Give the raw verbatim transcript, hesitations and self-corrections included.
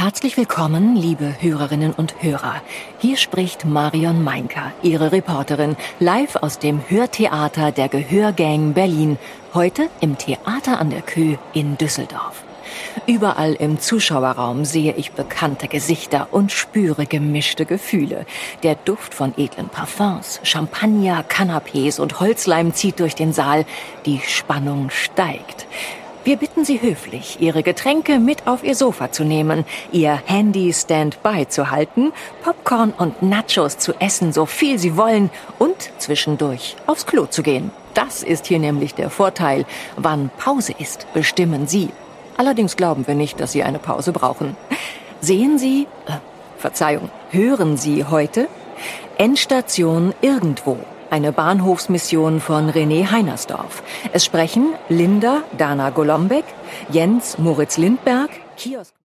Herzlich willkommen, liebe Hörerinnen und Hörer. Hier spricht Marion Meinker, Ihre Reporterin, live aus dem Hörtheater der Gehörgang Berlin, heute im Theater an der Kö in Düsseldorf. Überall im Zuschauerraum sehe ich bekannte Gesichter und spüre gemischte Gefühle. Der Duft von edlen Parfums, Champagner, Canapés und Holzleim zieht durch den Saal. Die Spannung steigt. Wir bitten Sie höflich, Ihre Getränke mit auf Ihr Sofa zu nehmen, Ihr Handy Standby zu halten, Popcorn und Nachos zu essen, so viel Sie wollen und zwischendurch aufs Klo zu gehen. Das ist hier nämlich der Vorteil. Wann Pause ist, bestimmen Sie. Allerdings glauben wir nicht, dass Sie eine Pause brauchen. Sehen Sie, äh, Verzeihung, hören Sie heute Endstation Irgendwo. Eine Bahnhofsmission von René Heinersdorf. Es sprechen Linda Dana Golombek, Jens Moritz Lindberg, Kiosk